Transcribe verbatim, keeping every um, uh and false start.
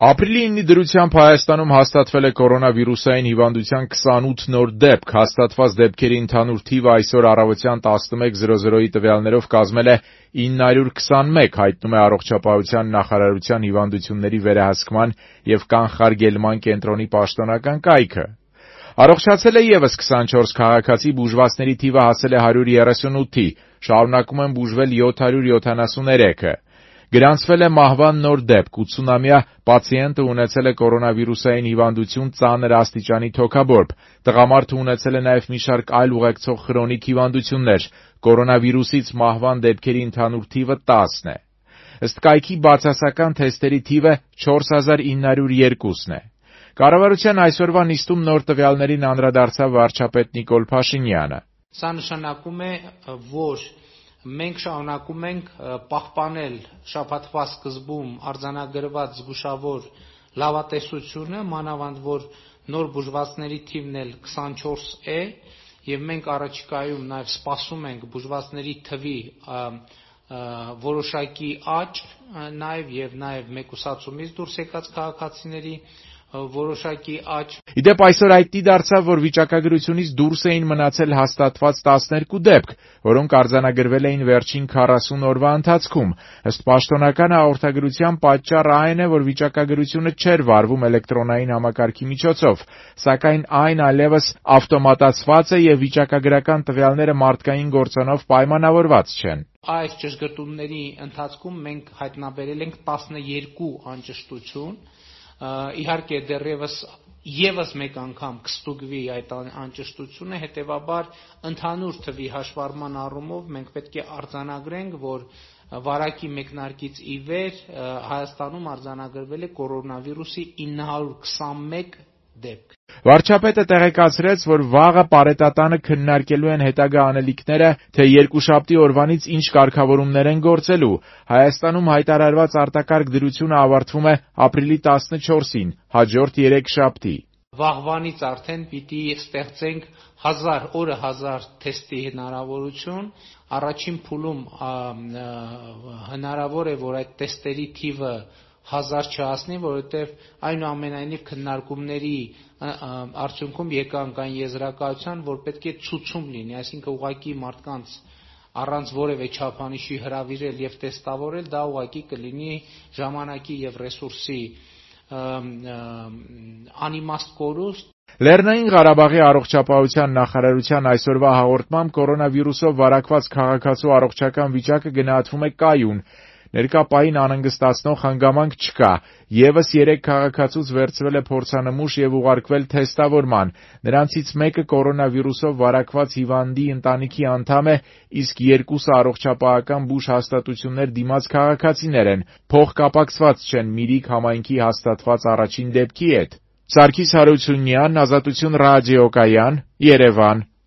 Ապրիլի իննի դրությամբ Հայաստանում հաստատվել է կորոնավիրուսային հիվանդության քսանութ նոր դեպք, հաստատված դեպքերի ընդհանուր թիվը այսօր առավոտյան տասնմեկ զրո զրոյի տվյալներով կազմել է ինը հարյուր քսանմեկ, հայտնում է Առողջապահության նախարարության հիվանդությունների վերահսկման և կանխարգելման կենտրոնի պաշտոնական կայքը։ Առողջացել է ևս քսանչորս քաղաքացի, բուժվածների թիվը հասել է հարյուր երեսունութի, շարունակում են բուժվել յոթ հարյուր յոթանասուներեքը։ Գրանցվել է մահվան նոր դեպք, ութսունամյա պացիենտը ունեցել է կորոնավիրուսային հիվանդություն ծանր աստիճանի թոքաբորբ, տղամարդը ունեցել է նաև մի շարք այլ ուղեկցող խրոնիկ հիվանդություններ, կորոնավիրուսից մահվան դեպքերի ընդհանուր թիվը տասն է։ Ըստ կայքի բացասական թեստերի թիվը չորս հազար ինը հարյուր երկուսն է։ Կառավարության այսօրվա նիստում նոր տվյալներին անդրադարձավ վարչապետ Նիկոլ Փաշինյանը։ Սա նշանակում է, որ մենք շարունակում ենք պահպանել շաբաթվա սկզբում արձանագրված զգուշավոր լավատեսությունը, մանավանդ որ նոր բուժվածների թիվն էլ քսանչորս է, եւ մենք առաջիկայում նաև սպասում ենք բուժվածների թվի որոշակի աճ, նաև եւ նաև մեկուսացումից դուրս եկած քաղաքացիների որոշակի աճ։ Իդեպ այսօր հայտնի դարձավ, որ վիճակագրությունից դուրս էին մնացել հաստատված տասներկու դեպք, որոնք արձանագրվել էին վերջին քառասուն օրվա ընթացքում։ Ըստ պաշտոնական հաղորդագրության պատճառը այն է, որ վիճակագրությունը չէր վարվում էլեկտրոնային համակարգի միջոցով, սակայն այն այլևս ավտոմատացված է եւ վիճակագրական տվյալները մարդկային գործոնով պայմանավորված չեն։ Այս ճշգրտումների ընթացքում մենք հայտնաբերել ենք տասներկու անճշտություն։ Իհարկե դեռևս ևս մեկ անգամ կստուգվի այդ անճշտությունը, հետևաբար ընդհանուր թվի հաշվառման առումով մենք պետք է արձանագրենք, որ վարակի մեկնարկից ի վեր Հայաստանում արձանագրվել է կորոնավիրուսի ինը հարյուր քսանմեկ դեպք։ Վարչապետը տեղեկացրեց, որ վաղը պարետատանը քննարկելու են հետագա անելիքները, թե երկուշաբթի օրվանից ինչ կարգավորումներ են գործելու։ Հայաստանում հայտարարված արտակարգ դրությունը ավարտվում է ապրիլի տասնչորսին, հաջորդ երեքշաբթի։ Վաղվանից արդեն պիտի ստեղծենք հազար օրը հազար թեստի հնարավորություն։ Առաջին փուլում հնարավոր է, որ այդ թեստերի թիվը հազար չհասնի, որովհետև այնուամենայնիվ քննարկումների արդյունքում եկանք այն եզրակացության, որ պետք է ցուցում լինի, այսինքն ուղղակի մարդկանց առանց որևէ չափանիշի հրավիրել եւ տեստավորել, դա ուղղակի կլինի ժամանակի եւ ռեսուրսի անիմաստ կորուստ։ Լեռնային Ղարաբաղի առողջապահության նախարարության այսօրվա հաղորդմամբ կորոնավիրուսով վարակված քաղաքացու առողջական վիճակը գնահատվում է կայուն։ Ներկա պահին անհանգստացնող հանգամանք չկա։ Եվս երեք քաղաքացուց վերցվել է փորձանմուշ եւ ուղարկվել թեստավորման։ Նրանցից մեկը կորոնավիրուսով վարակված հիվանդի ընտանիքի անդամ է, իսկ երկուսը առողջապահական բուժ հաստատություններ դիմաց քաղաքացիներ են։ Փոխկապակցված չեն Միրիք համայնքի հաստատված առաջին դեպքի հետ։ Սարգիս Հարությունյան, Ազատություն ռադիոկայան, Երևան։